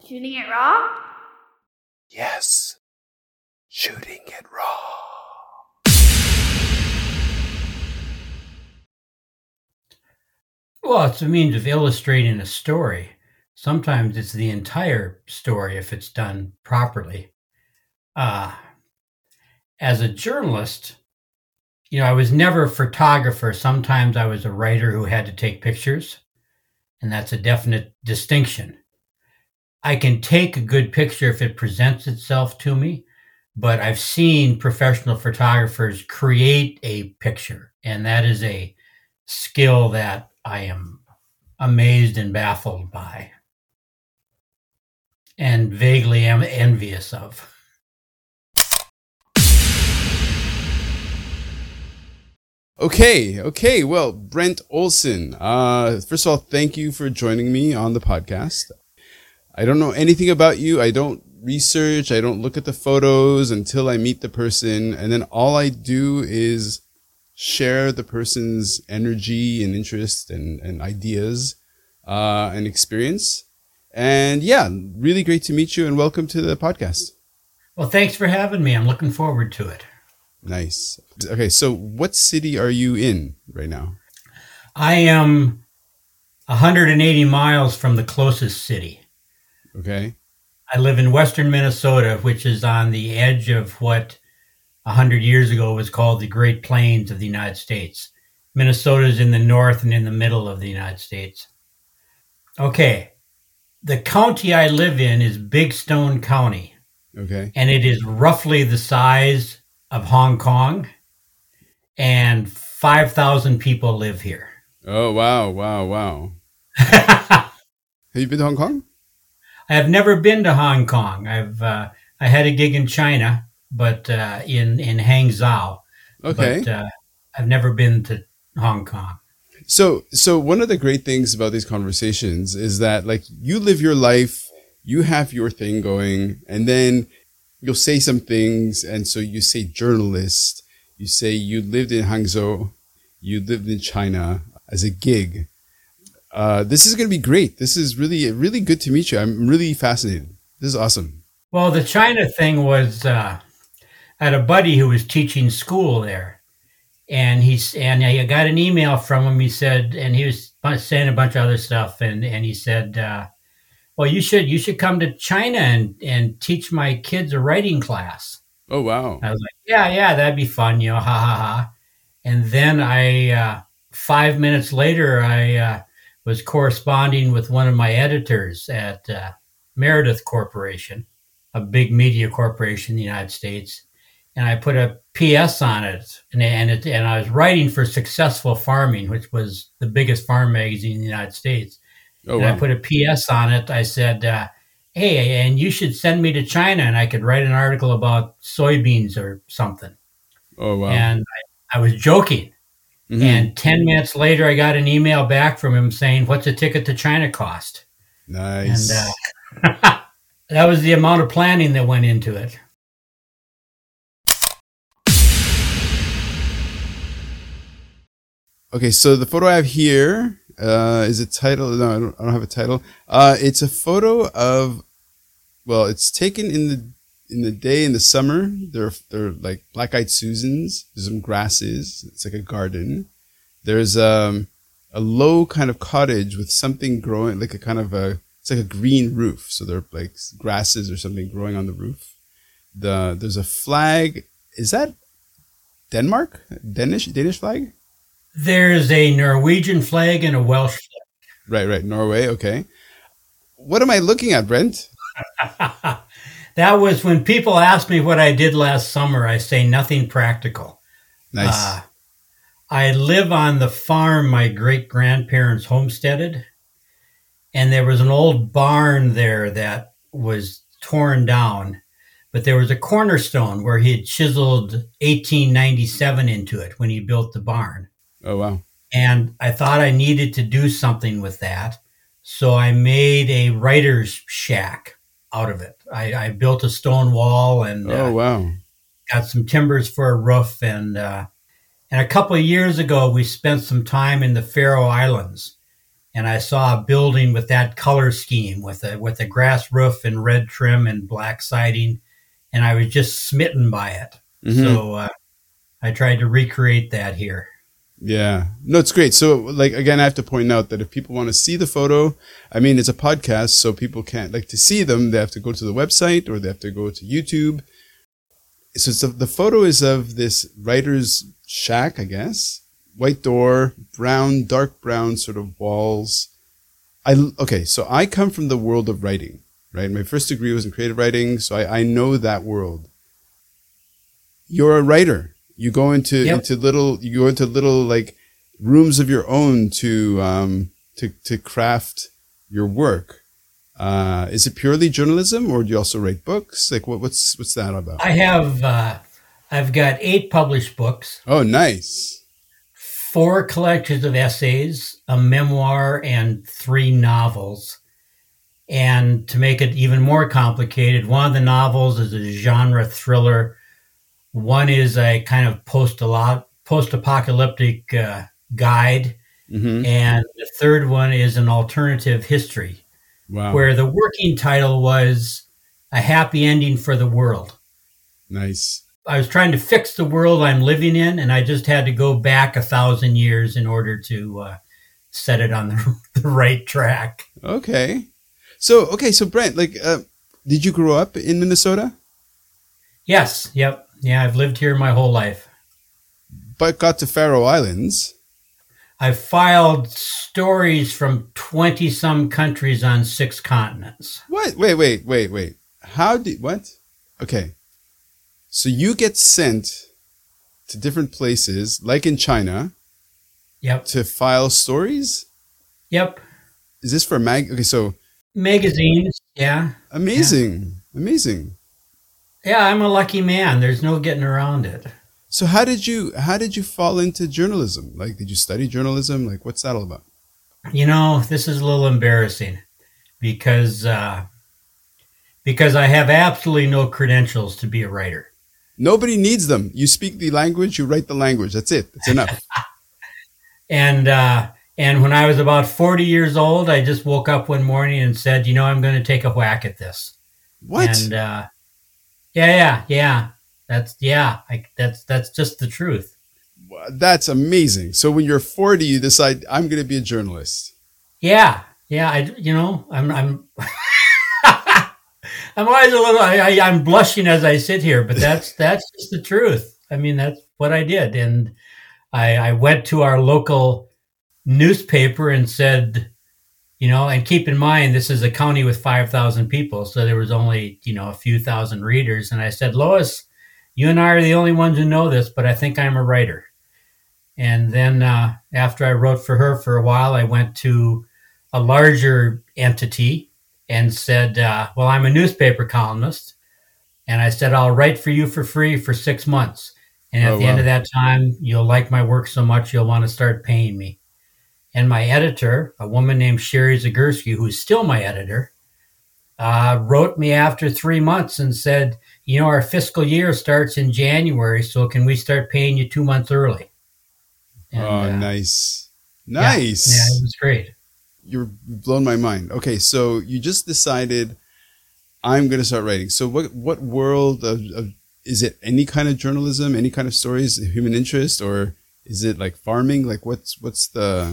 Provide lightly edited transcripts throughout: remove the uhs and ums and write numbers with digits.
Shooting it raw? Yes. Shooting it raw. Well, it's a means of illustrating a story. Sometimes it's the entire story if it's done properly. As a journalist, I was never a photographer. Sometimes I was a writer who had to take pictures, and that's a definite distinction. I can take a good picture if it presents itself to me, but I've seen professional photographers create a picture, and that is a skill that I am amazed and baffled by, and vaguely am envious of. Okay. Well, Brent Olson, first of all, thank you for joining me on the podcast. I don't know anything about you. I don't research. I don't look at the photos until I meet the person. And then all I do is share the person's energy and interest and ideas and experience. And yeah, really great to meet you and welcome to the podcast. Well, thanks for having me. I'm looking forward to it. Nice. Okay, so what city are you in right now? I am 180 miles from the closest city. Okay. I live in western Minnesota, which is on the edge of what 100 years ago was called the Great Plains of the United States. Minnesota is in the north and in the middle of the United States. Okay. The county I live in is Big Stone County. Okay. And it is roughly the size of Hong Kong, and 5,000 people live here. Oh, wow. Have you been to Hong Kong? I have never been to Hong Kong. I had a gig in China, but in Hangzhou. Okay. But I've never been to Hong Kong. So one of the great things about these conversations is that, like, you live your life, you have your thing going, and then you'll say some things. And so you say journalist, you say you lived in Hangzhou, you lived in China as a gig. This is going to be great. This is really, really good to meet you. I'm really fascinated. This is awesome. Well, the China thing was, I had a buddy who was teaching school there, and I got an email from him. He said, and he was saying a bunch of other stuff, and he said, well, you should come to China and teach my kids a writing class. Oh, wow. I was like, yeah, that'd be fun, ha ha ha. And then 5 minutes later, I was corresponding with one of my editors at Meredith Corporation, a big media corporation in the United States. And I put a PS on it, and I was writing for Successful Farming, which was the biggest farm magazine in the United States. Oh, and wow. I put a PS on it. I said, hey, and you should send me to China, and I could write an article about soybeans or something. Oh, wow. And I was joking. Mm-hmm. And 10 minutes later, I got an email back from him saying, what's a ticket to China cost? Nice. And that was the amount of planning that went into it. Okay, so the photo I have here is a title. No, I don't have a title. It's a photo of, well, it's taken in the day in the summer. They're like black-eyed Susans. There's some grasses. It's like a garden. There's a low kind of cottage with something growing, like it's like a green roof. So there are like grasses or something growing on the roof. There's a flag. Is that Denmark? Danish flag? There's a Norwegian flag and a Welsh flag. Right. Norway. Okay. What am I looking at, Brent? That was when people ask me what I did last summer, I say nothing practical. Nice. I live on the farm my great-grandparents homesteaded, and there was an old barn there that was torn down, but there was a cornerstone where he had chiseled 1897 into it when he built the barn. Oh, wow. And I thought I needed to do something with that. So I made a writer's shack out of it. I built a stone wall and wow. got some timbers for a roof. And a couple of years ago, we spent some time in the Faroe Islands. and I saw a building with that color scheme, with a grass roof and red trim and black siding, and I was just smitten by it. Mm-hmm. So I tried to recreate that here. Yeah. No, it's great. So, like, again, I have to point out that if people want to see the photo, I mean, it's a podcast, so people can't, like, to see them, they have to go to the website or they have to go to YouTube. So the photo is of this writer's shack, I guess. White door, brown, dark brown sort of walls. Okay, so I come from the world of writing, right? My first degree was in creative writing, so I know that world. You're a writer. You go into little like rooms of your own to craft your work. Is it purely journalism, or do you also write books? Like what's that about? I've got 8 published books. Oh, nice. 4 collections of essays, a memoir, and 3 novels. And to make it even more complicated, one of the novels is a genre thriller. One is a kind of post-apocalyptic guide, Mm-hmm. and the third one is an alternative history, Wow. where the working title was A Happy Ending for the World. Nice. I was trying to fix the world I'm living in, and I just had to go back 1,000 years in order to set it on the right track. Okay. So Brent, like, did you grow up in Minnesota? Yes. Yep. Yeah, I've lived here my whole life. But got to Faroe Islands. I've filed stories from 20-some countries on 6 continents. What? Wait. What? Okay. So you get sent to different places, like in China, Yep. to file stories? Yep. Is this for Okay, so Magazines. Yeah. amazing. Amazing. Yeah, I'm a lucky man. There's no getting around it. So how did you fall into journalism? Like, did you study journalism? Like, what's that all about? You know, this is a little embarrassing because I have absolutely no credentials to be a writer. Nobody needs them. You speak the language, you write the language. That's it. That's enough. And when I was about 40 years old, I just woke up one morning and said, you know, I'm going to take a whack at this. What? And yeah. That's just the truth. That's amazing. So when you're 40, you decide I'm going to be a journalist. Yeah. I'm I'm always a little. I'm blushing as I sit here, but that's just the truth. I mean, that's what I did, and I went to our local newspaper and said, you know, and keep in mind this is a county with 5,000 people, so there was only a few thousand readers, and I said, Lois, you and I are the only ones who know this, but I think I'm a writer. And then after I wrote for her for a while, I went to a larger entity and said, well, I'm a newspaper columnist. And I said, I'll write for you for free for 6 months. And at the end of that time, you'll like my work so much, you'll want to start paying me. And my editor, a woman named Sherry Zagurski, who's still my editor, wrote me after 3 months and said, you know, our fiscal year starts in January, so can we start paying you 2 months early? And, nice. Yeah, it was great. You've blown my mind. Okay, so you just decided I'm going to start writing. So what world of is it any kind of journalism, any kind of stories, human interest, or is it like farming? Like what's the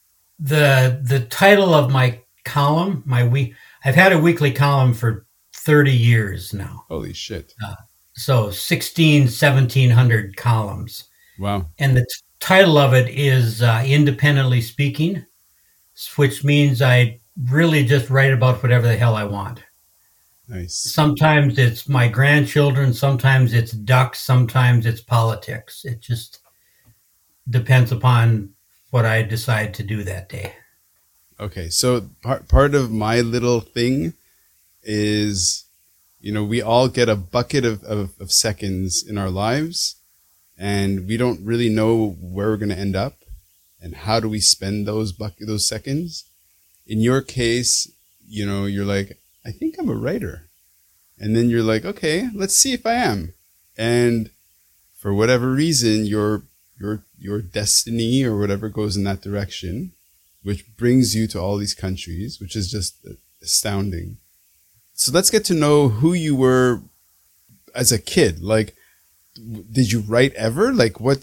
title of my column, I've had a weekly column for 30 years now. Holy shit. So 1,700 columns. Wow. And the title of it is Independently Speaking, which means I really just write about whatever the hell I want. Nice. Sometimes it's my grandchildren, sometimes it's ducks, sometimes it's politics. It just depends upon what I decide to do that day. Okay, so part of my little thing is, we all get a bucket of seconds in our lives, and we don't really know where we're going to end up and how do we spend those seconds. In your case, you're like, I think I'm a writer. And then you're like, okay, let's see if I am. And for whatever reason, your destiny or whatever goes in that direction. which brings you to all these countries, which is just astounding. So let's get to know who you were as a kid. Like, did you write ever? Like, what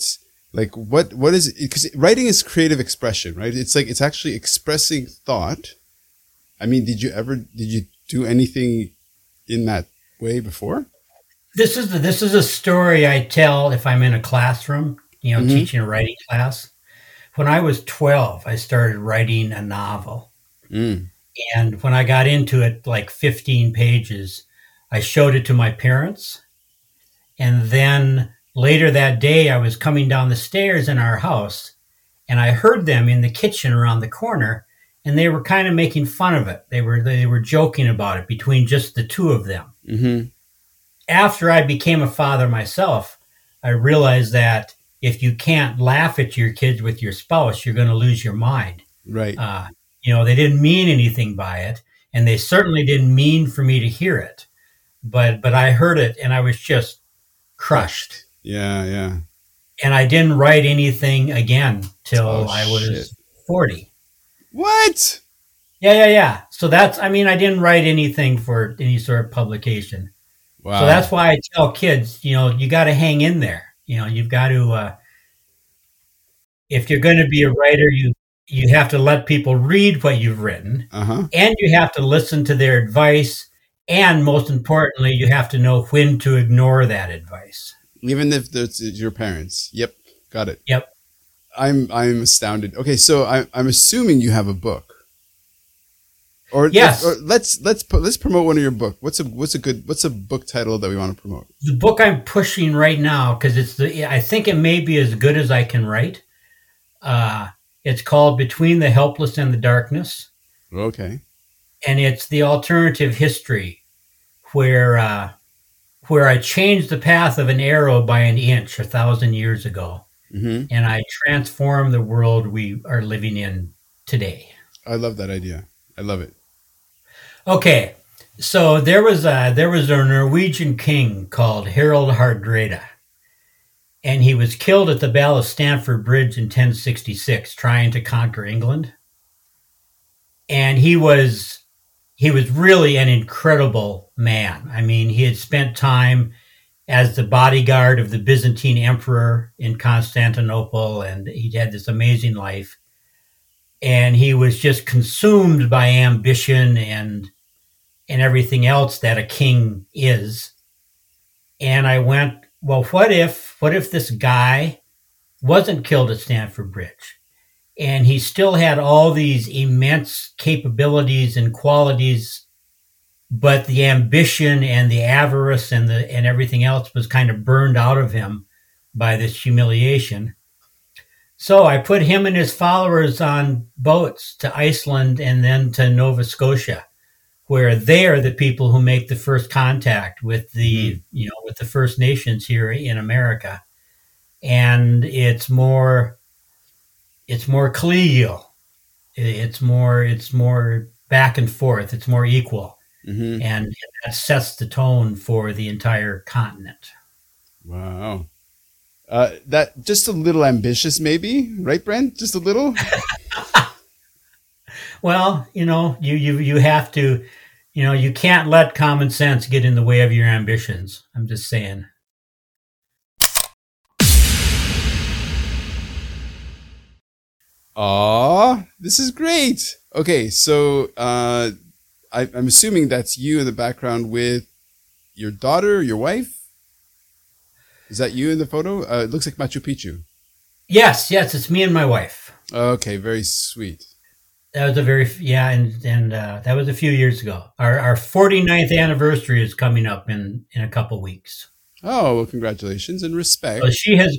is it? Because writing is creative expression, right? It's like, it's actually expressing thought. I mean, did you do anything in that way before? This is a story I tell if I'm in a classroom, teaching a writing class. When I was 12, I started writing a novel. Mm. And when I got into it, like 15 pages, I showed it to my parents. And then later that day, I was coming down the stairs in our house, and I heard them in the kitchen around the corner, and they were kind of making fun of it. They were joking about it between just the two of them. Mm-hmm. After I became a father myself, I realized that if you can't laugh at your kids with your spouse, you're going to lose your mind. Right. They didn't mean anything by it, and they certainly didn't mean for me to hear it. But I heard it, and I was just crushed. Yeah, yeah. And I didn't write anything again till I was 40. What? Yeah. So I didn't write anything for any sort of publication. Wow. So that's why I tell kids, you got to hang in there. You've got to, if you're going to be a writer, you have to let people read what you've written, and you have to listen to their advice. And most importantly, you have to know when to ignore that advice. Even if it's your parents. Yep. Got it. Yep. I'm astounded. Okay. So I'm assuming you have a book. Or yes. Let's promote one of your books. What's a book title that we want to promote? The book I'm pushing right now, because I think it may be as good as I can write. It's called Between the Helpless and the Darkness. Okay. And it's the alternative history where I changed the path of an arrow by an inch 1,000 years ago, and I transformed the world we are living in today. I love that idea. I love it. Okay, so there was a Norwegian king called Harald Hardrada, and he was killed at the Battle of Stamford Bridge in 1066, trying to conquer England. And he was really an incredible man. I mean, he had spent time as the bodyguard of the Byzantine emperor in Constantinople, and he'd had this amazing life. And he was just consumed by ambition and everything else that a king is. And I went, well, what if this guy wasn't killed at Stamford Bridge, and he still had all these immense capabilities and qualities, but the ambition and the avarice and everything else was kind of burned out of him by this humiliation. So I put him and his followers on boats to Iceland and then to Nova Scotia, where they are the people who make the first contact with with the First Nations here in America. And it's more collegial. It's more back and forth. It's more equal. And that sets the tone for the entire continent. Wow. That just a little ambitious, maybe, right, Brent? Just a little. Well, you have to, you can't let common sense get in the way of your ambitions. I'm just saying. Aw, this is great. Okay, so I'm assuming that's you in the background with your daughter, your wife. Is that you in the photo? It looks like Machu Picchu. Yes, it's me and my wife. Okay, very sweet. That was that was a few years ago. Our 49th anniversary is coming up in a couple weeks. Oh, well, congratulations and respect. So she's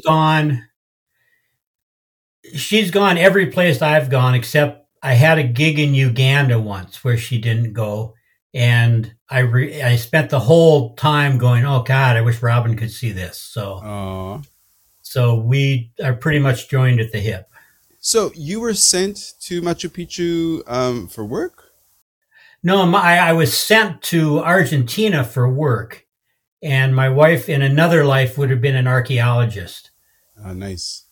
gone every place I've gone, except I had a gig in Uganda once where she didn't go. And I spent the whole time going, oh God, I wish Robin could see this. So we are pretty much joined at the hip. So you were sent to Machu Picchu for work? No, I was sent to Argentina for work, and my wife in another life would have been an archaeologist. Nice.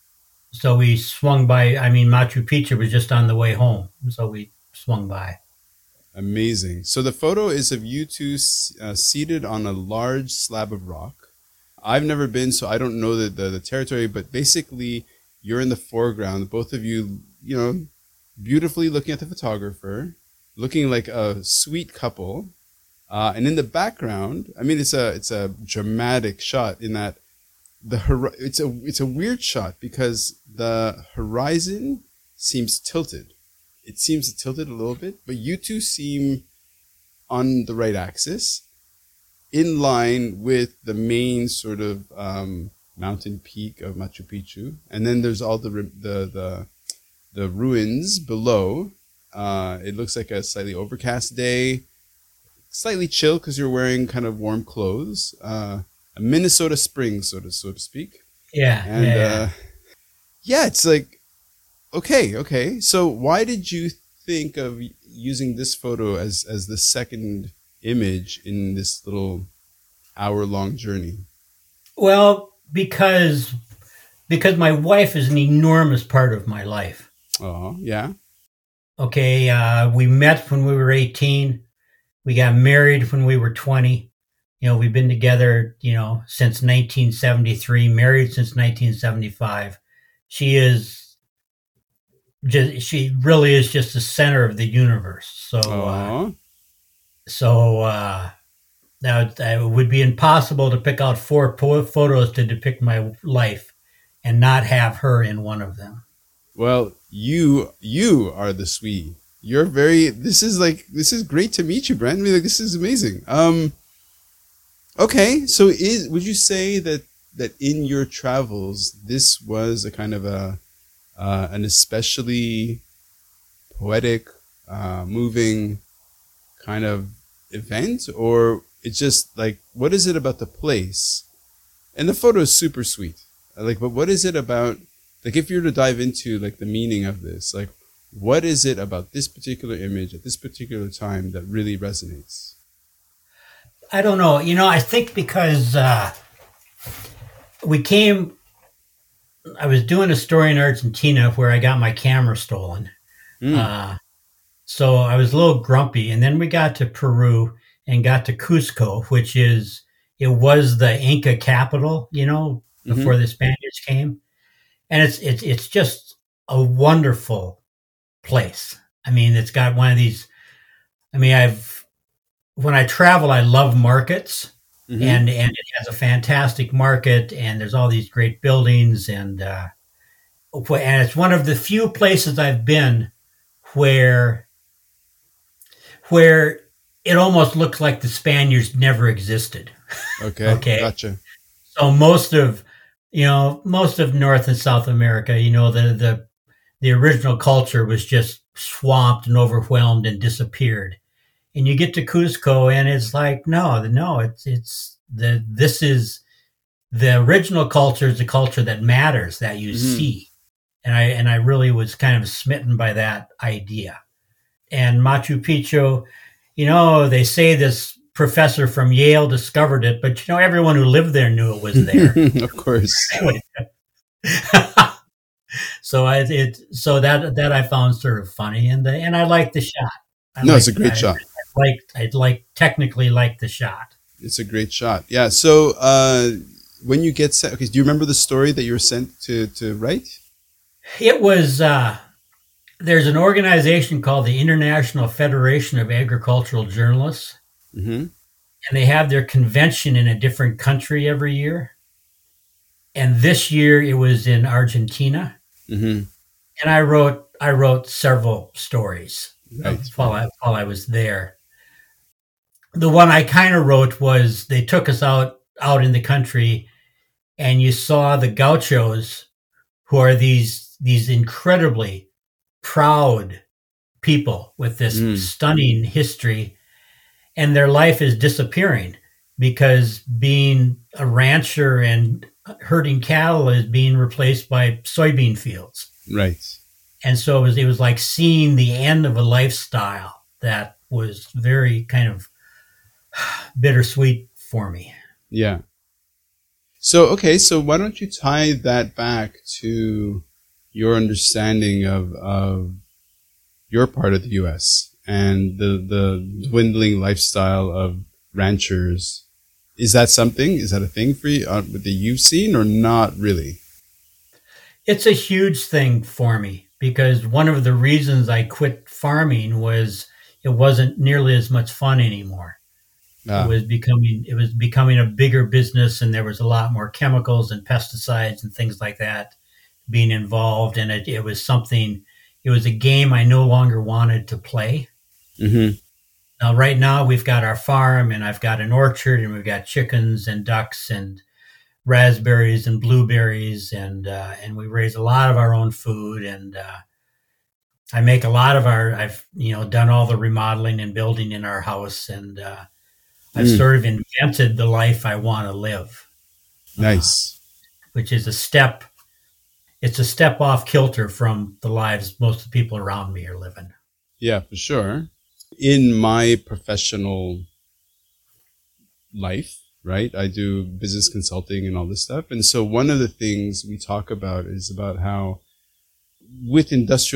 So we swung by. I mean, Machu Picchu was just on the way home, so we swung by. Amazing. So the photo is of you two seated on a large slab of rock. I've never been, so I don't know the territory, but basically you're in the foreground, both of you, beautifully looking at the photographer, looking like a sweet couple. And in the background, I mean, it's a dramatic shot in that it's a weird shot because the horizon seems tilted. It seems tilted a little bit, but you two seem on the right axis, in line with the main sort of mountain peak of Machu Picchu, and then there's all the ruins below. It looks like a slightly overcast day, slightly chill because you're wearing kind of warm clothes. A Minnesota spring, so to speak. Yeah, And yeah. yeah, it's like okay. So why did you think of using this photo as the second image in this little hour-long journey? Well, because my wife is an enormous part of my life. Oh, yeah. Okay, we met when we were 18. We got married when we were 20. We've been together, since 1973, married since 1975. She really is just the center of the universe. Oh, Now it would be impossible to pick out four photos to depict my life and not have her in one of them. well, you are the sweet. You're very. This is great to meet you, Brent. I mean, like, this is amazing. Okay, so would you say that in your travels, this was a kind of an especially poetic, moving kind of event, or it's just like, what is it about the place? And the photo is super sweet. Like, but what is it about, like, if you were to dive into like the meaning of this, like, what is it about this particular image at this particular time that really resonates? I don't know. I think because we came, I was doing a story in Argentina where I got my camera stolen. Mm, Uh, so I was a little grumpy. And then we got to Peru and got to Cusco, it was the Inca capital, mm-hmm. before the Spaniards came. And it's just a wonderful place. I mean, it's got one of these, I mean, when I travel, I love markets, Mm-hmm. and it has a fantastic market, and there's all these great buildings, and it's one of the few places I've been where where it almost looks like the Spaniards never existed. Okay, Okay, gotcha. so most of North and South America, the original culture was just swamped and overwhelmed and disappeared. And you get to Cusco, and it's like, no, it's this is the original culture is the culture that matters, that you Mm-hmm. see. And I really was kind of smitten by that idea. And Machu Picchu, they say this professor from Yale discovered it, but everyone who lived there knew it was there. Of course. So that I found sort of funny, and I liked the shot. I No, it's a liked great shot. I technically liked the shot. It's a great shot. Yeah. So when you get sent, okay, do you remember the story that you were sent to write? It was there's an organization called the International Federation of Agricultural Journalists, Mm-hmm. and they have their convention in a different country every year. And this year it was in Argentina, Mm-hmm. and I wrote several stories Right. while I was there. The one I kind of wrote was they took us out in the country, and you saw the gauchos, who are these incredibly proud people with this Mm. stunning history, and their life is disappearing because being a rancher and herding cattle is being replaced by soybean fields. Right. And so it was like seeing the end of a lifestyle that was very kind of bittersweet for me. Yeah. So okay. So why don't you tie that back to your understanding of your part of the U.S. and the dwindling lifestyle of ranchers. Is that something? Is that a thing for you that you've seen, or not really? It's a huge thing for me because one of the reasons I quit farming was it wasn't nearly as much fun anymore. Ah, It was becoming a bigger business, and there was a lot more chemicals and pesticides and things like that being involved, and it was something. It was a game I no longer wanted to play. mm-hmm. Now, right now, we've got our farm, and I've got an orchard, and we've got chickens and ducks and raspberries and blueberries, and we raise a lot of our own food, and I make a lot of our. I've done all the remodeling and building in our house, and I've Mm, sort of invented the life I want to live, uh, nice. which is a step. It's a step off kilter from the lives most of the people around me are living. Yeah, for sure. In my professional life, right, I do business consulting and all this stuff. And so one of the things we talk about is about how with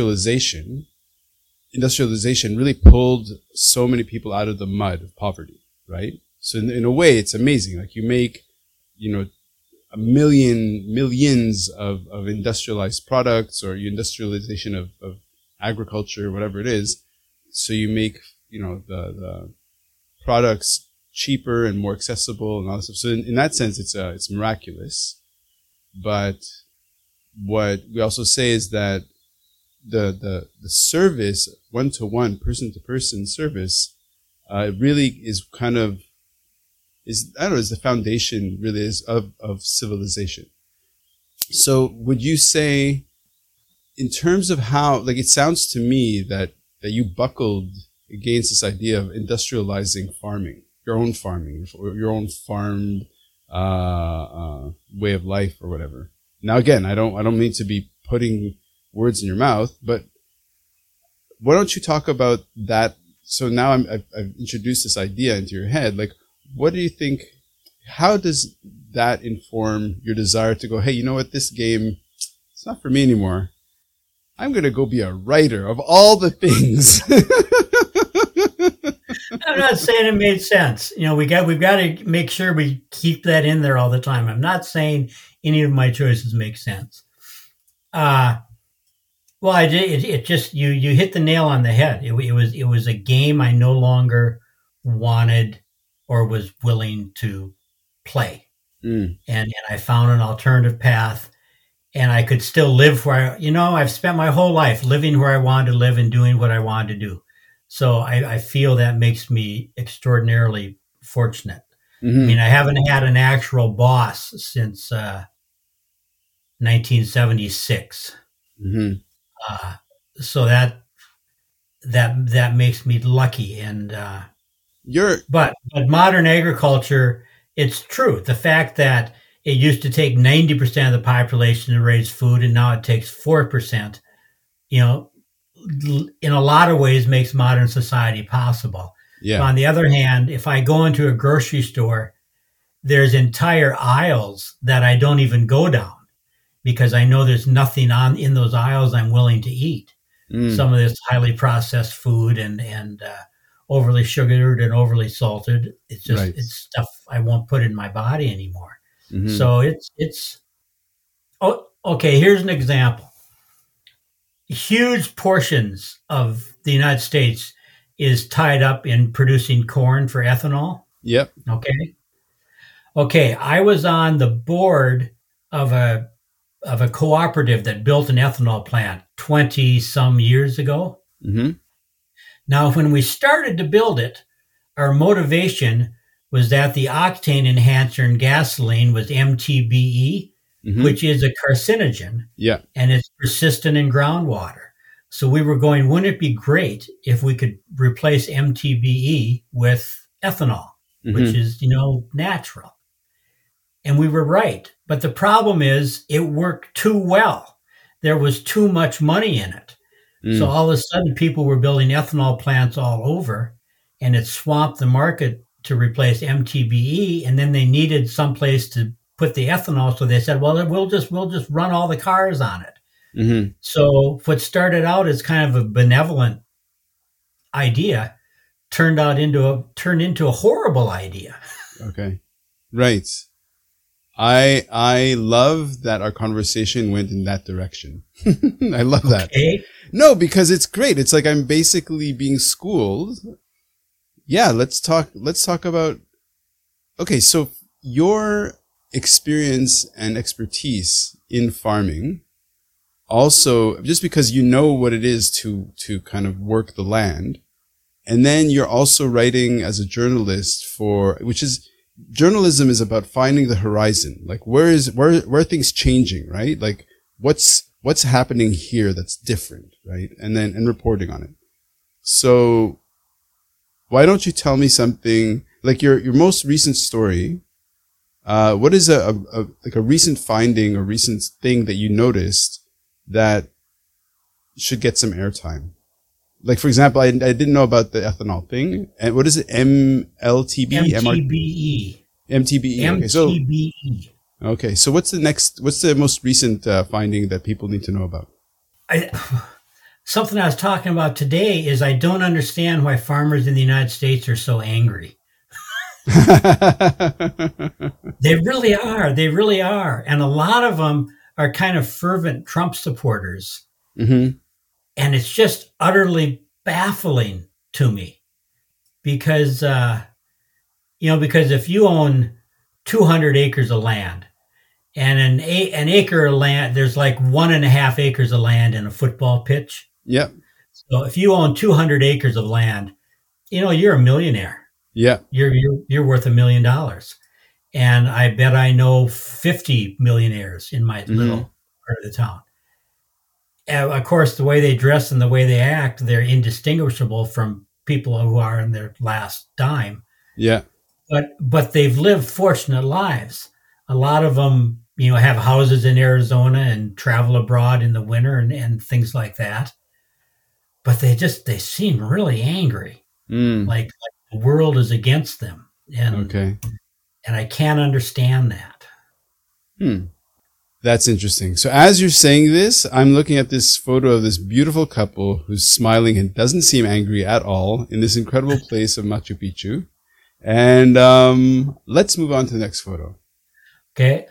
industrialization really pulled so many people out of the mud of poverty, right? So in a way, it's amazing. Like you make, millions of industrialized products or industrialization of agriculture, whatever it is. So you make, the products cheaper and more accessible and all this stuff. So in that sense, it's miraculous. But what we also say is that the service, one-to-one, person-to-person service, really is kind of, I don't know, is the foundation really is of civilization. So would you say, in terms of how, like, it sounds to me that you buckled against this idea of industrializing farming, your own farming, or your own farmed way of life or whatever. Now, again, I don't mean to be putting words in your mouth, but why don't you talk about that? So now I've introduced this idea into your head. Like, what do you think? How does that inform your desire to go, hey, you know what? This game, it's not for me anymore. I'm going to go be a writer of all the things. I'm not saying it made sense. We've got to make sure we keep that in there all the time. I'm not saying any of my choices make sense. Well, I did. It just you hit the nail on the head. It was a game I no longer wanted or was willing to play, Mm, and I found an alternative path, and I could still live where I've spent my whole life living where I wanted to live and doing what I wanted to do. So I feel that makes me extraordinarily fortunate. I mm-hmm, mean, I haven't had an actual boss since 1976. mm-hmm. Uh, so that makes me lucky. And You're, but modern agriculture, it's true. The fact that it used to take 90% of the population to raise food, and now it takes 4%. You know, in a lot of ways, makes modern society possible. yeah. On the other hand, if I go into a grocery store, there's entire aisles that I don't even go down because I know there's nothing in those aisles I'm willing to eat. Mm, Some of this highly processed food and overly sugared and overly salted. right. It's stuff I won't put in my body anymore. Mm-hmm, So it's okay. Here's an example. Huge portions of the United States is tied up in producing corn for ethanol. yep. Okay. I was on the board of a cooperative that built an ethanol plant 20 some years ago. Mm-hmm, Now, when we started to build it, our motivation was that the octane enhancer in gasoline was MTBE, mm-hmm. which is a carcinogen, Yeah. and it's persistent in groundwater. So we were going, wouldn't it be great if we could replace MTBE with ethanol, which Mm-hmm, is, natural? And we were right. But the problem is it worked too well. There was too much money in it. So mm, all of a sudden people were building ethanol plants all over, and it swamped the market to replace MTBE. And then they needed some place to put the ethanol. So they said, well, we'll just run all the cars on it. Mm-hmm. So what started out as kind of a benevolent idea turned into a horrible idea. Okay. Right. I love that our conversation went in that direction. I love that. Okay. No, because it's great. It's like I'm basically being schooled. Yeah, let's talk about, okay, so your experience and expertise in farming, also just because you know what it is to kind of work the land, and then you're also writing as a journalist which is, journalism is about finding the horizon. Like where are things changing, right? Like what's happening here that's different, right? And reporting on it. So why don't you tell me something like your most recent story? What is like a recent finding or recent thing that you noticed that should get some airtime? Like, for example, I didn't know about the ethanol thing. And what is it? MLTB? MTBE. MTBE. MTBE. Okay. So what's the most recent finding that people need to know about? Something I was talking about today is I don't understand why farmers in the United States are so angry. They really are. They really are. And a lot of them are kind of fervent Trump supporters. Mm-hmm. And it's just utterly baffling to me because, because if you own 200 acres of land and an acre of land, there's like 1.5 acres of land in a football pitch. Yep. So if you own 200 acres of land, you're a millionaire. Yeah. You're worth $1 million. And I bet I know 50 millionaires in my little part of the town. Of course, the way they dress and the way they act, they're indistinguishable from people who are in their last dime. Yeah. But they've lived fortunate lives. A lot of them, have houses in Arizona and travel abroad in the winter and things like that. But they seem really angry. Like the world is against them. And I can't understand that. That's interesting. So as you're saying this, I'm looking at this photo of this beautiful couple who's smiling and doesn't seem angry at all in this incredible place of Machu Picchu. And let's move on to the next photo. Okay.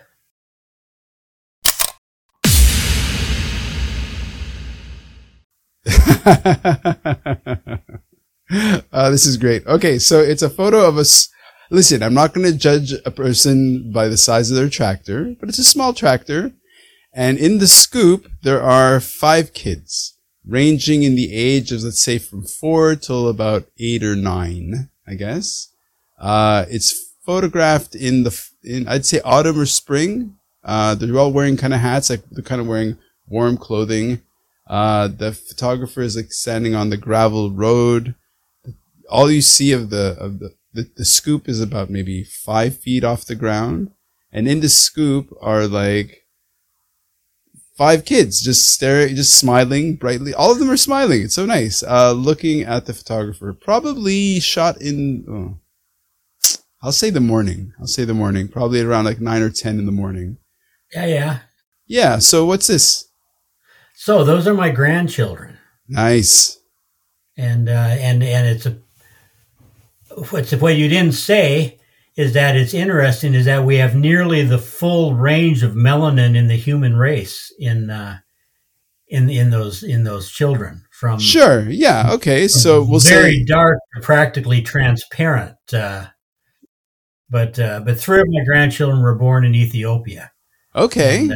This is great. Okay, so it's a photo of us. Listen, I'm not going to judge a person by the size of their tractor, but it's a small tractor. And in the scoop, there are 5 kids, ranging in the age of, let's say, from 4 till about 8 or 9, I guess. It's photographed in I'd say autumn or spring. They're all wearing kind of hats, like they're kind of wearing warm clothing. The photographer is like standing on the gravel road. All you see of the scoop is about maybe 5 feet off the ground. And in the scoop are like 5 kids just smiling brightly. All of them are smiling. It's so nice. Looking at the photographer, probably shot in, I'll say the morning. Probably around like 9 or 10 in the morning. Yeah. Yeah. So what's this? So those are my grandchildren. Nice. And what you didn't say is that it's interesting is that we have nearly the full range of melanin in the human race in those children from sure. Yeah. Okay. So we'll say very dark to practically transparent. But 3 of my grandchildren were born in Ethiopia. Okay.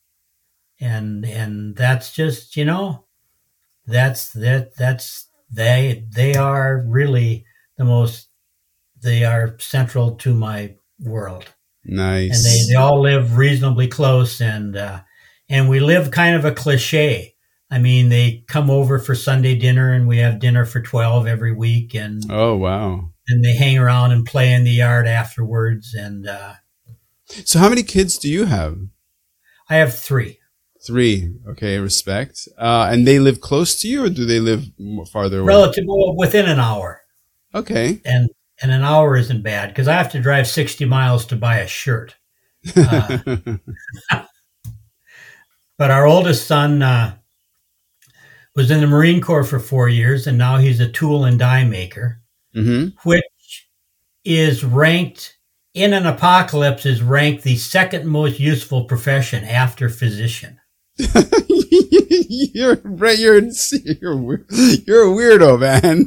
And that's just, that's they are really they are central to my world. Nice. And they all live reasonably close and we live kind of a cliche. I mean, they come over for Sunday dinner and we have dinner for 12 every week. And oh, wow. And they hang around and play in the yard afterwards. And so how many kids do you have? I have 3. 3. Okay, respect. And they live close to you, or do they live farther away? Relatively within an hour. Okay. And an hour isn't bad because I have to drive 60 miles to buy a shirt. But But our oldest son was in the Marine Corps for 4 years, and now he's a tool and die maker, which is ranked in an apocalypse is ranked the second most useful profession after physician. You're right. You're a weirdo, man.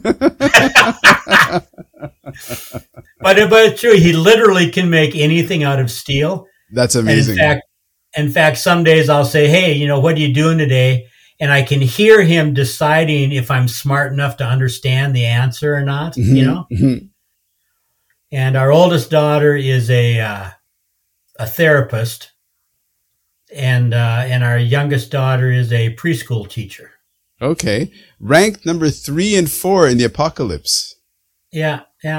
But it's true. He literally can make anything out of steel. That's amazing. In fact, some days I'll say, "Hey, what are you doing today?" And I can hear him deciding if I'm smart enough to understand the answer or not. And our oldest daughter is a therapist, and our youngest daughter is a preschool teacher. Okay, ranked number 3 and 4 in the apocalypse. Yeah.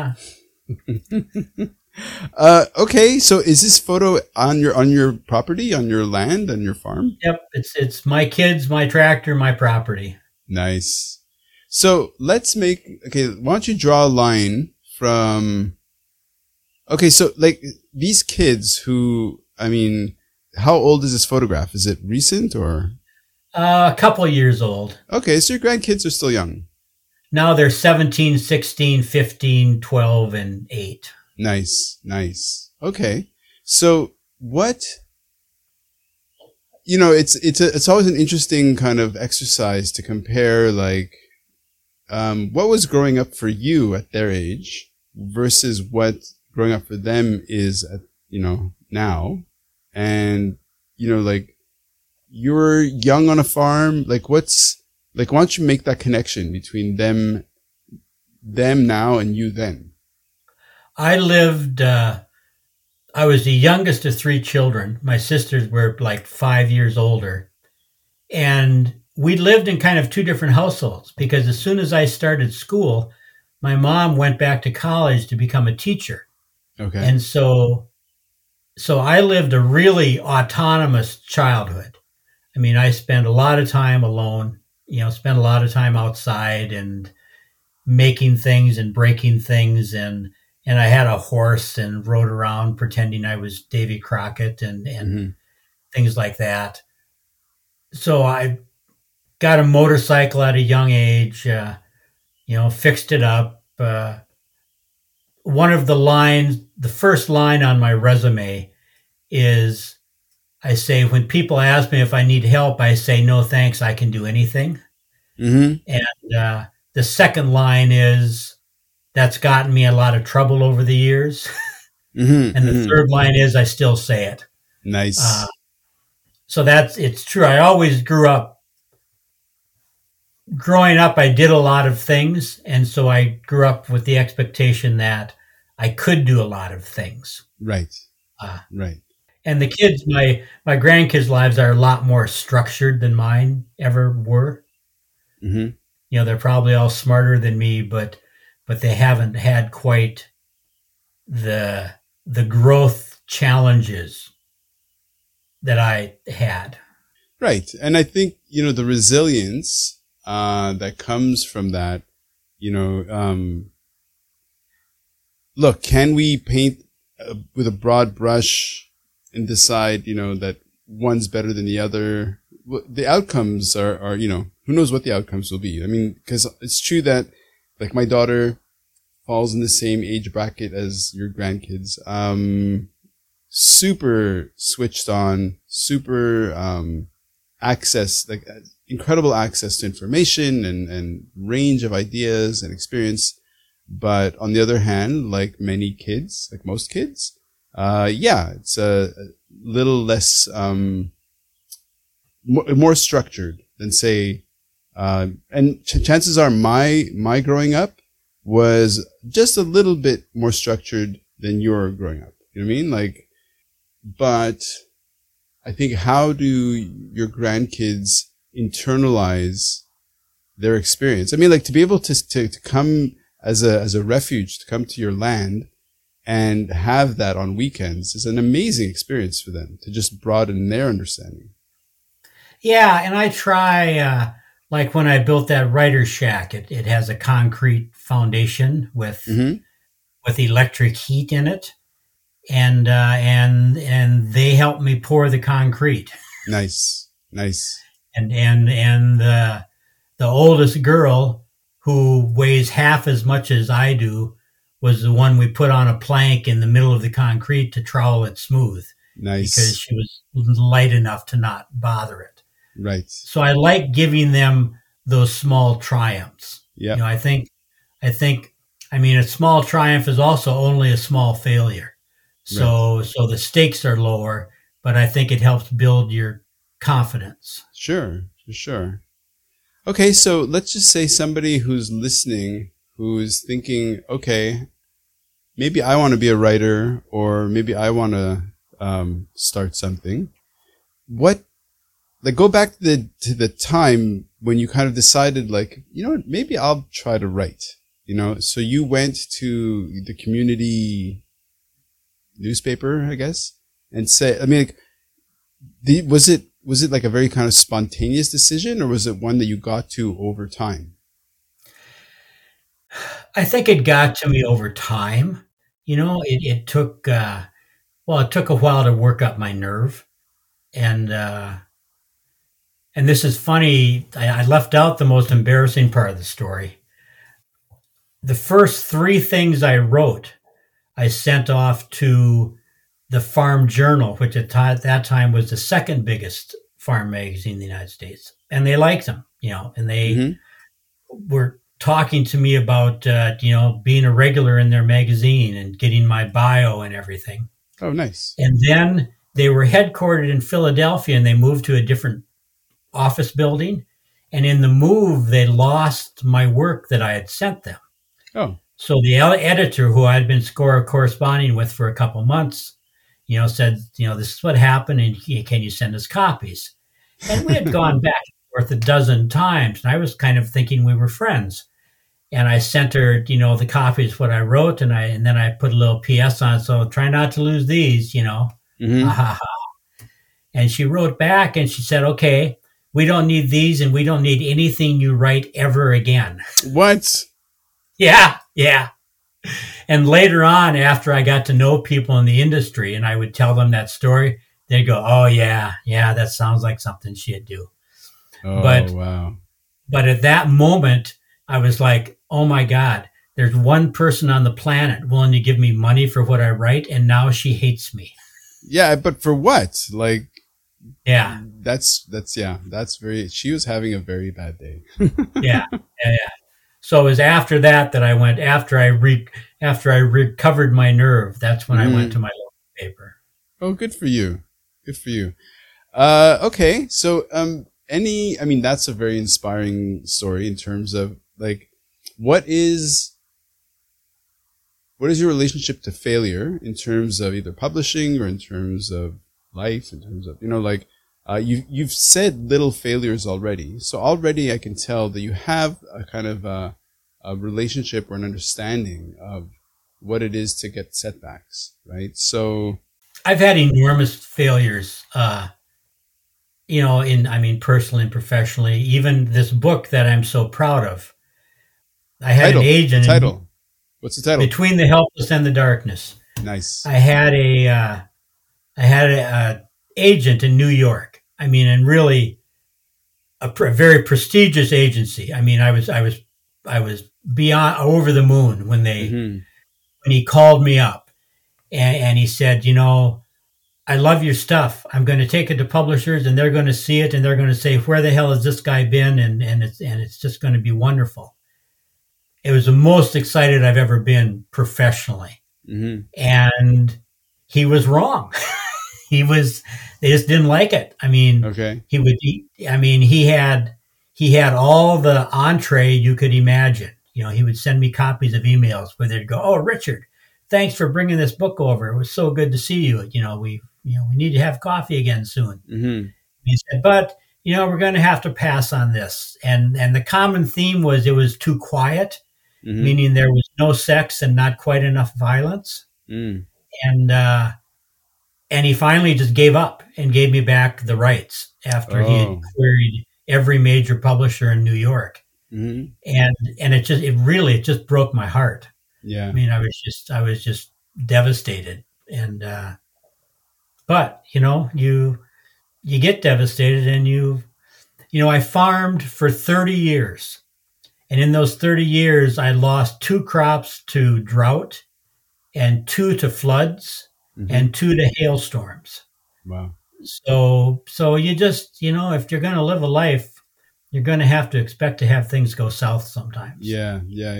Okay, so is this photo on your property, on your land, on your farm? Yep, it's my kids, my tractor, my property. Nice. So why don't you draw a line from? Okay, so like these kids who, how old is this photograph? Is it recent or? A couple years old. Okay, so your grandkids are still young. Now they're 17, 16, 15, 12, and 8. Nice. Okay. So it's always an interesting kind of exercise to compare what was growing up for you at their age versus what growing up for them is at, now. And, you're young on a farm. Why don't you make that connection between them now and you then? I lived, I was the youngest of 3 children. My sisters were like 5 years older. And we lived in kind of 2 different households because as soon as I started school, my mom went back to college to become a teacher. Okay. And so I lived a really autonomous childhood. I spent a lot of time alone, spent a lot of time outside and making things and breaking things. And I had a horse and rode around pretending I was Davy Crockett and things like that. So I got a motorcycle at a young age, fixed it up. One of the lines, the first line on my resume is, I say, when people ask me if I need help, I say, no, thanks, I can do anything. And the second line is, that's gotten me a lot of trouble over the years. And the third line is, I still say it. Nice. So it's true. I always growing up, I did a lot of things. And so I grew up with the expectation that I could do a lot of things. Right. Right. And the kids, my grandkids' lives are a lot more structured than mine ever were. They're probably all smarter than me, but they haven't had quite the growth challenges that I had. Right. And I think, the resilience that comes from that, look, can we paint with a broad brush and decide, that one's better than the other? The outcomes are, who knows what the outcomes will be? Because it's true that, my daughter falls in the same age bracket as your grandkids. Super switched on, super access, incredible access to information and range of ideas and experience. But on the other hand, like many kids, like most kids, it's a little less, more structured than say, and chances are my growing up was just a little bit more structured than your growing up. You know what I mean? But I think, how do your grandkids internalize their experience? To be able to come as a refuge, to come to your land and have that on weekends is an amazing experience for them to just broaden their understanding. Yeah. And I try, when I built that writer's shack, it has a concrete foundation with electric heat in it. And they helped me pour the concrete. Nice. Nice. And the oldest girl, who weighs half as much as I do, was the one we put on a plank in the middle of the concrete to trowel it smooth, because Nice. she was light enough to not bother it. Right. So I like giving them those small triumphs. Yeah. I mean, a small triumph is also only a small failure. So the stakes are lower, but I think it helps build your confidence. Sure. Okay, so let's just say somebody who's listening, who's thinking, okay, maybe I want to be a writer, or maybe I want to start something. Go back to the time when you kind of decided, like, you know what, maybe I'll try to write. So you went to the community newspaper, I guess, and say, I mean, like, was it like a very kind of spontaneous decision, or was it one that you got to over time? I think it got to me over time. It took a while to work up my nerve, and this is funny. I left out the most embarrassing part of the story. The first three things I wrote, I sent off to the Farm Journal, which at that time was the second biggest farm magazine in the United States, and they liked them. And they were talking to me about being a regular in their magazine and getting my bio and everything. Oh, nice. And then they were headquartered in Philadelphia, and they moved to a different office building. And in the move, they lost my work that I had sent them. Oh. So the editor, who I had been corresponding with for a couple months, said, this is what happened, and can you send us copies? And we had gone back and forth a dozen times, and I was kind of thinking we were friends. And I sent her, the copies of what I wrote, and then I put a little PS on, so try not to lose these, And she wrote back, and she said, okay, we don't need these, and we don't need anything you write ever again. What? Yeah. And later on, after I got to know people in the industry and I would tell them that story, they'd go, oh, yeah, that sounds like something she'd do. Oh, wow. But at that moment, I was like, oh, my God, there's one person on the planet willing to give me money for what I write, and now she hates me. Yeah, but for what? Like, yeah. That's she was having a very bad day. Yeah. So it was after that I went, after I recovered my nerve, that's when I went to my local paper. Oh, good for you. Okay. So, that's a very inspiring story in terms of, like, what is your relationship to failure in terms of either publishing or in terms of life, in terms of, you've said little failures already. So already I can tell that you have a kind of a relationship or an understanding of what it is to get setbacks, right? So I've had enormous failures, personally and professionally. Even this book that I'm so proud of, I had an agent. Title. What's the title? Between the Helpless and the Darkness. Nice. I had a agent in New York. And really a very prestigious agency. I was beyond over the moon when he called me up and he said, I love your stuff. I'm going to take it to publishers, and they're going to see it, and they're going to say, where the hell has this guy been? And it's just going to be wonderful. It was the most excited I've ever been professionally. And he was wrong. They just didn't like it. Okay. He had all the entree you could imagine. He would send me copies of emails where they'd go, oh, Richard, thanks for bringing this book over. It was so good to see you. We need to have coffee again soon. He said, but, we're going to have to pass on this. And the common theme was it was too quiet, meaning there was no sex and not quite enough violence. And he finally just gave up and gave me back the rights after he had queried every major publisher in New York. And it just broke my heart. Yeah. I was just devastated. And, but you you get devastated, and I farmed for 30 years. And in those 30 years, I lost 2 crops to drought and 2 to floods and 2 to hailstorms. Wow. So you just, if you're going to live a life, you're going to have to expect to have things go south sometimes. Yeah.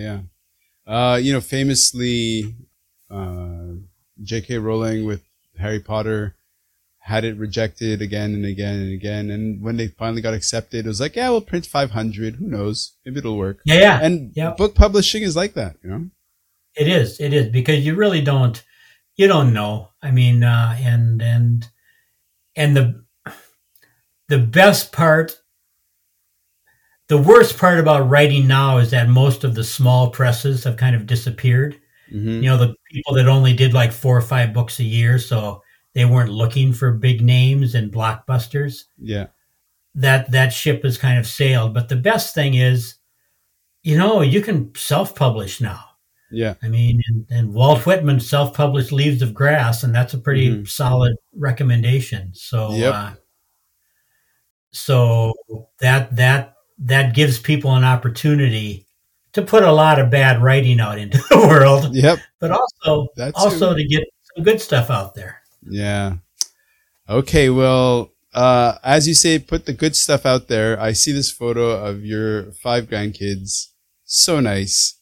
Famously, J.K. Rowling with Harry Potter had it rejected again and again and again. And when they finally got accepted, it was like, yeah, we'll print 500. Who knows? Maybe it'll work. Yeah. And book publishing is like that, It is because you really don't know. I mean, and the best part, the worst part about writing now is that most of the small presses have kind of disappeared. The people that only did like 4 or 5 books a year, so they weren't looking for big names and blockbusters. Yeah. That ship has kind of sailed. But the best thing is, you can self-publish now. Yeah. I mean, and Walt Whitman self-published Leaves of Grass, and that's a pretty solid recommendation. So, so that gives people an opportunity to put a lot of bad writing out into the world. Yep. But also to get some good stuff out there. Yeah. Okay. Well, as you say, put the good stuff out there. I see this photo of your 5 grandkids. So nice.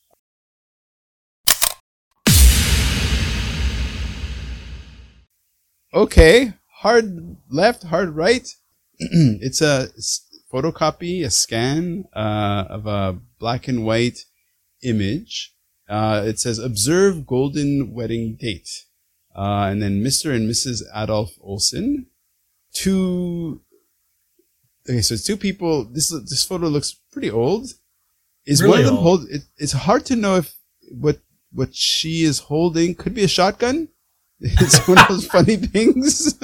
Okay. Hard left, hard right. It's a photocopy, a scan of a black and white image. It says, observe golden wedding date. And then Mr. and Mrs. Adolf Olsen. So it's 2 people. This photo looks pretty old. Is really one of them hold? It's hard to know if what she is holding could be a shotgun. It's one of those funny things.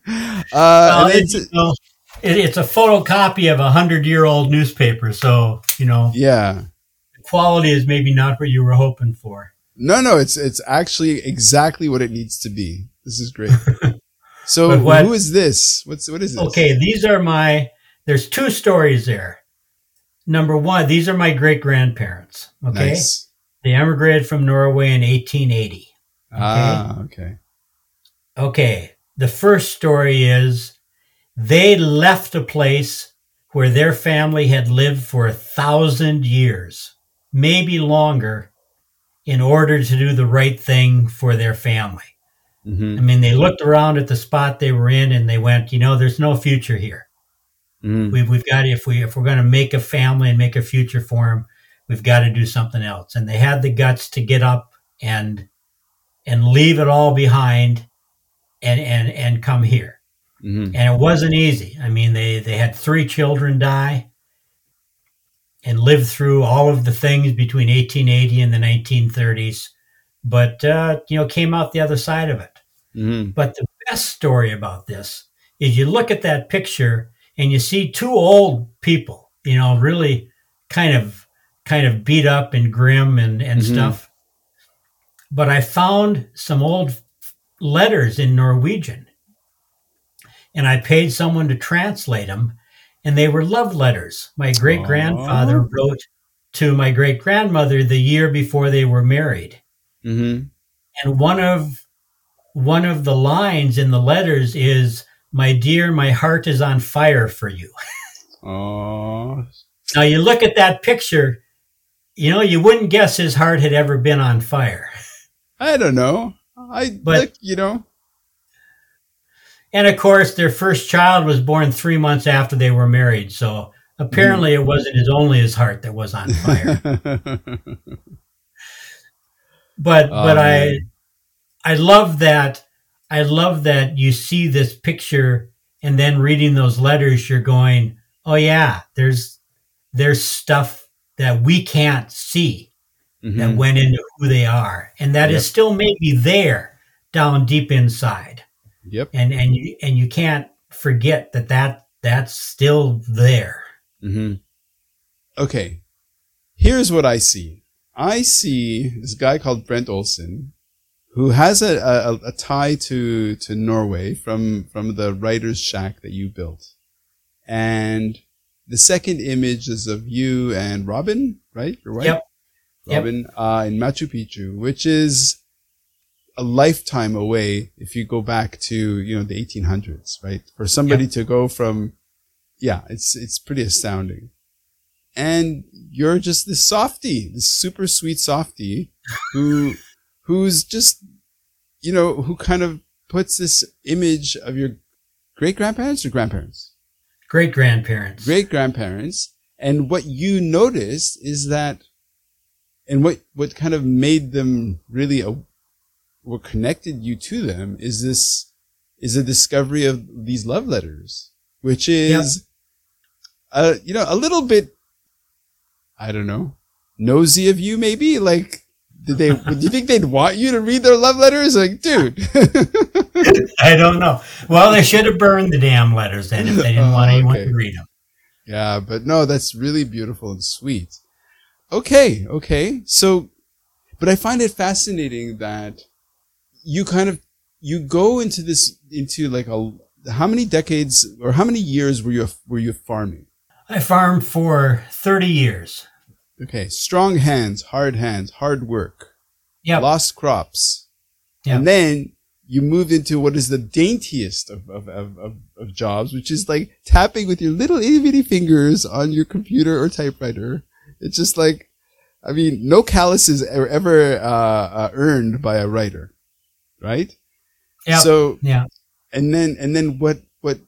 It's a photocopy of a 100-year-old newspaper, so yeah, the quality is maybe not what you were hoping for. No, it's actually exactly what it needs to be. This is great. So who is this? What is this? Okay, there's 2 stories there. Number 1, these are my great-grandparents. Okay. Nice. They emigrated from Norway in 1880. Okay. Okay. The first story is they left a place where their family had lived for 1,000 years, maybe longer, in order to do the right thing for their family. I mean, they looked around at the spot they were in and they went, there's no future here. We've got, if we're going to make a family and make a future for them, we've got to do something else. And they had the guts to get up and leave it all behind and come here. And it wasn't easy. I mean, they had 3 children die and lived through all of the things between 1880 and the 1930s, but came out the other side of it. But the best story about this is you look at that picture and you see 2 old people, really kind of beat up and grim and stuff. But I found some old letters in Norwegian, and I paid someone to translate them, and they were love letters. My great-grandfather wrote to my great-grandmother the year before they were married. And one of the lines in the letters is, "My dear, my heart is on fire for you." Aww. Now you look at that picture, you wouldn't guess his heart had ever been on fire. I don't know. And of course, their first child was born 3 months after they were married. So apparently it wasn't only his heart that was on fire. But I love that. I love that you see this picture and then reading those letters, you're going, oh yeah, there's stuff that we can't see that went into who they are. And that is still maybe there down deep inside. Yep. And you can't forget that's still there. Okay. Here's what I see. I see this guy called Brent Olsen, who has a tie to Norway from the writer's shack that you built. And the second image is of you and Robin, right? Your wife? Yep. Robin, in Machu Picchu, which is a lifetime away if you go back to, the 1800s, right? For somebody to go from, it's pretty astounding. And you're just this softie, this super sweet softie who's just, who kind of puts this image of your great-grandparents or grandparents? Great-grandparents. Great-grandparents. And what you noticed is that, and what kind of made them really, what connected you to them is a discovery of these love letters, which is, a little bit, I don't know, nosy of you maybe? Like, do you think they'd want you to read their love letters? Like, dude. I don't know. Well, they should have burned the damn letters then if they didn't want anyone to read them. Yeah, but no, that's really beautiful and sweet. Okay. So, but I find it fascinating that you go into like how many decades or how many years were you farming? I farmed for 30 years. Okay. Strong hands, hard work. Yep. Lost crops. Yep. And then you moved into what is the daintiest of jobs, which is like tapping with your little itty bitty fingers on your computer or typewriter. It's just like, I mean, no calluses are ever earned by a writer, right? Yeah. So yeah. And then what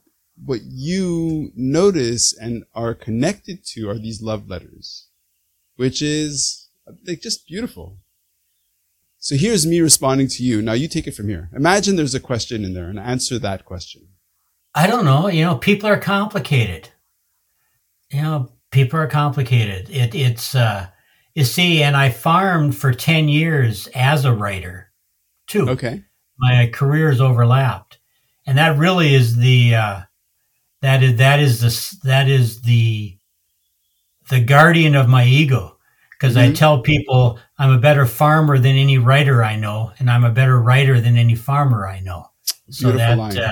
you notice and are connected to are these love letters, which is like just beautiful. So here's me responding to you. Now you take it from here. Imagine there's a question in there and answer that question. I don't know. People are complicated. People are complicated. It's you see, and I farmed for 10 years as a writer too. Okay. My careers overlapped. And that really is the guardian of my ego. Because I tell people I'm a better farmer than any writer I know, and I'm a better writer than any farmer I know. So that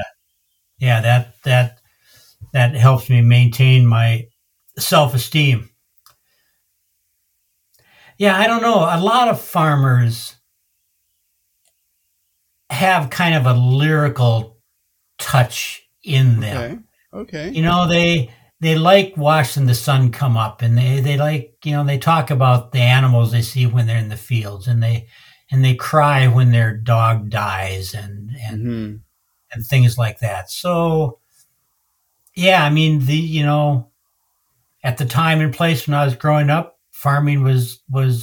helps me maintain my self-esteem. Yeah, I don't know. A lot of farmers have kind of a lyrical touch in them. Okay. They like watching the sun come up, and they like, they talk about the animals they see when they're in the fields, and they cry when their dog dies and things like that. So yeah, I mean, at the time and place when I was growing up, farming was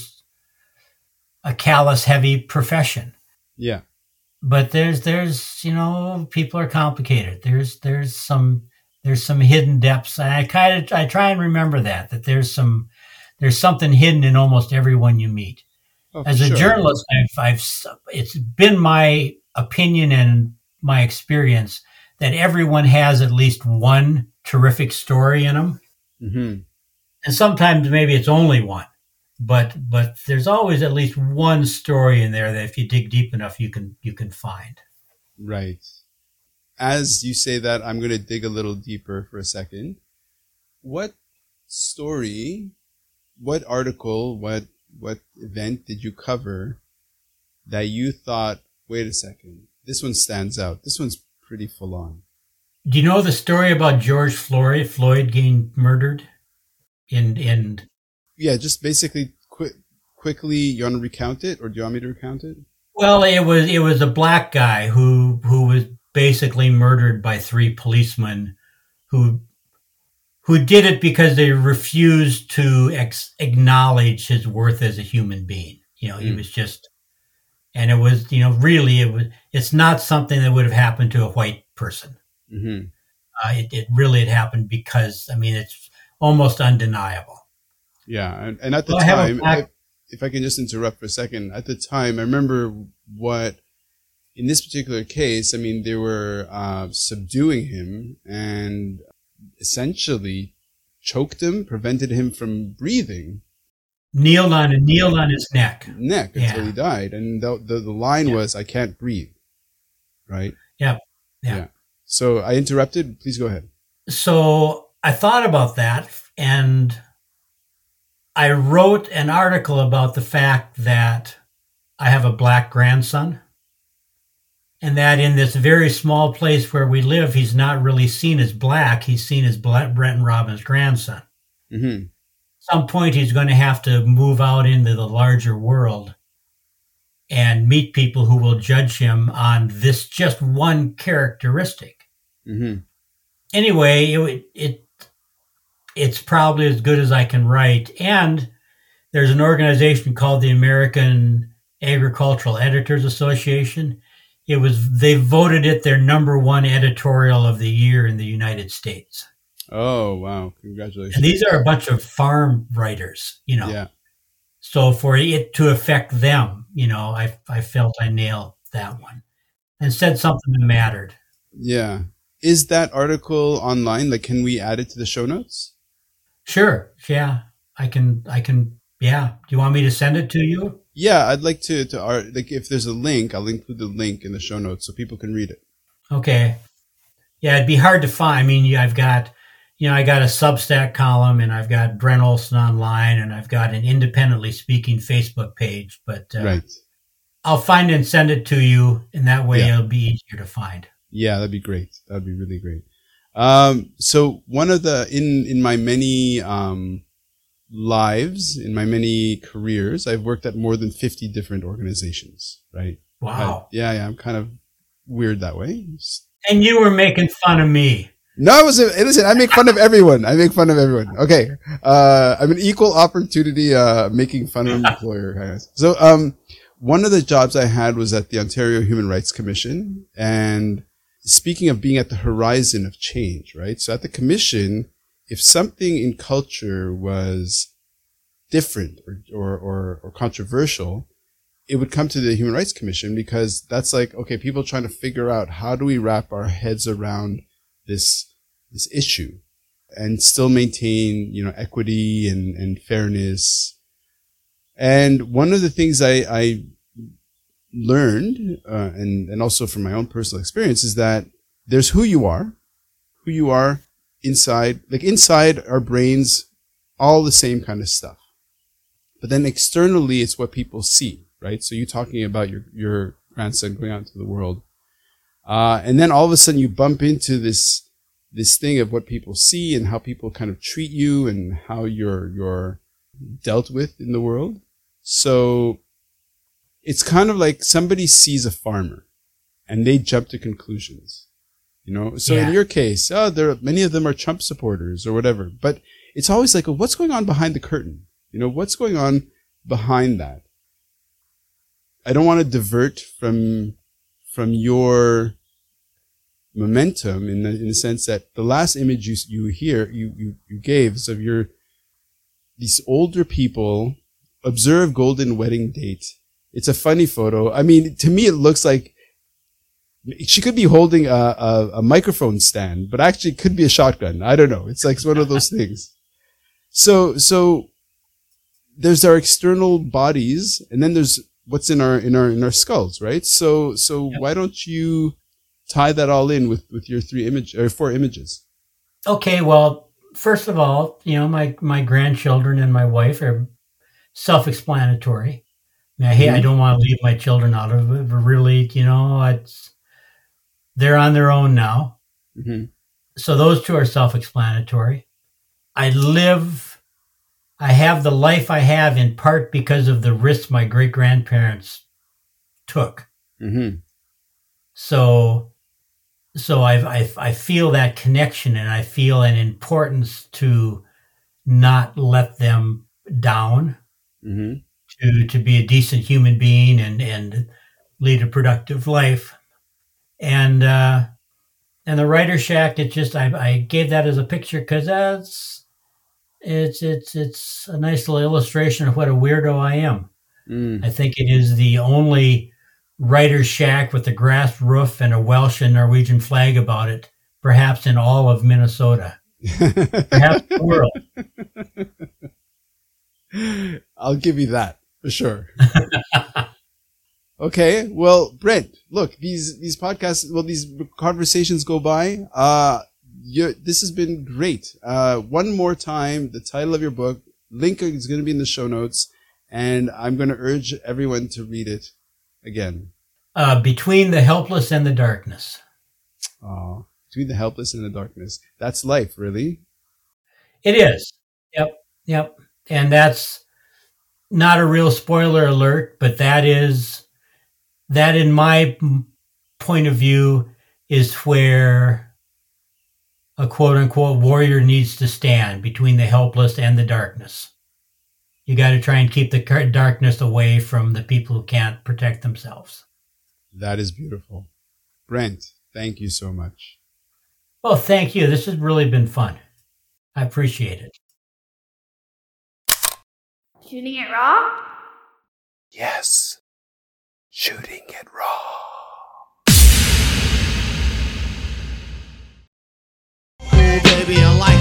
a callous, heavy profession. Yeah. But there's people are complicated. There's some hidden depths. I try and remember that there's something hidden in almost everyone you meet. As a journalist, it's been my opinion and my experience that everyone has at least one terrific story in them. Mm-hmm. And sometimes maybe it's only one. But there's always at least one story in there that if you dig deep enough, you can find. Right. As you say that, I'm going to dig a little deeper for a second. What story, what article, what event did you cover that you thought, wait a second, this one stands out. This one's pretty full on. Do you know the story about George Floyd? Floyd getting murdered in Yeah, just basically quickly, you want to recount it, or do you want me to recount it? Well, it was a black guy who was basically murdered by 3 policemen who did it because they refused to acknowledge his worth as a human being. He was just, and it was, it's not something that would have happened to a white person. Mm-hmm. It really had happened because, it's almost undeniable. Yeah, and at the time, if I can just interrupt for a second, at the time, I remember in this particular case, they were subduing him and essentially choked him, prevented him from breathing. Kneeled on his neck. until he died, and the line was, "I can't breathe." Right? Yeah. So I interrupted. Please go ahead. So I thought about that, and I wrote an article about the fact that I have a black grandson, and that in this very small place where we live, he's not really seen as black. He's seen as Brent and Robin's grandson. Mm-hmm. Some point he's going to have to move out into the larger world and meet people who will judge him on this just one characteristic. Mm-hmm. Anyway, it's probably as good as I can write. And there's an organization called the American Agricultural Editors Association. They voted it their number one editorial of the year in the United States. Oh, wow. Congratulations. And these are a bunch of farm writers, Yeah. So for it to affect them, I felt I nailed that one and said something that mattered. Yeah. Is that article online? Like, can we add it to the show notes? Sure. Yeah. I can. Yeah. Do you want me to send it to you? Yeah, I'd like to like, if there's a link, I'll include the link in the show notes so people can read it. Okay. Yeah, it'd be hard to find. I mean, I got a Substack column, and I've got Brent Olson online, and I've got an Independently Speaking Facebook page, but right. I'll find and send it to you, and that way it'll be easier to find. Yeah, that'd be great. That'd be really great. So one of in my many lives, in my many careers, I've worked at more than 50 different organizations, right? Wow. Yeah, I'm kind of weird that way. And you were making fun of me. No, I wasn't. Listen, I make fun of everyone. Okay. I'm an equal opportunity, making fun of an employer, guys. So, one of the jobs I had was at the Ontario Human Rights Commission. And speaking of being at the horizon of change, right? So at the commission, if something in culture was different or controversial, it would come to the Human Rights Commission, because that's like, okay, people trying to figure out, how do we wrap our heads around this issue and still maintain, equity and fairness. And one of the things I learned, and also from my own personal experience, is that there's who you are inside, like inside our brains, all the same kind of stuff. But then externally, it's what people see, right? So you're talking about your grandson going out into the world. And then all of a sudden you bump into this thing of what people see and how people kind of treat you and how you're dealt with in the world. So it's kind of like somebody sees a farmer and they jump to conclusions, So in your case, many of them are Trump supporters or whatever, but it's always like, what's going on behind the curtain? What's going on behind that? I don't want to divert from your momentum in the sense that the last image you gave is of these older people observe golden wedding date. It's a funny photo. I mean, to me, it looks like she could be holding a microphone stand, but actually it could be a shotgun. I don't know. It's like one of those things. So there's our external bodies, and then there's what's in our skulls, right? So why don't you tie that all in with your 4 images? Okay, well, first of all, my grandchildren and my wife are self-explanatory. I don't want to leave my children out of it, but really, they're on their own now. Mm-hmm. So those two are self-explanatory. I have the life I have in part because of the risks my great-grandparents took. Mm-hmm. So I feel that connection, and I feel an importance to not let them down, to be a decent human being and lead a productive life. And the Writer Shack, I gave that as a picture because it's a nice little illustration of what a weirdo I am. I think it is the only Writer's Shack with a grass roof and a Welsh and Norwegian flag about it, perhaps in all of Minnesota, perhaps the world. I'll give you that for sure. Okay, well, Brent, look, these podcasts, well, these conversations go by. This has been great. One more time, the title of your book, link is going to be in the show notes, and I'm going to urge everyone to read it again. Between the Helpless and the Darkness. Oh, Between the Helpless and the Darkness. That's life, really. It is. Yep. And that's not a real spoiler alert, but that in my point of view is where a quote unquote warrior needs to stand, between the helpless and the darkness. You got to try and keep the darkness away from the people who can't protect themselves. That is beautiful. Brent, thank you so much. Well, thank you. This has really been fun. I appreciate it. Shooting it raw? Yes. Shooting it raw. Oh, baby, I like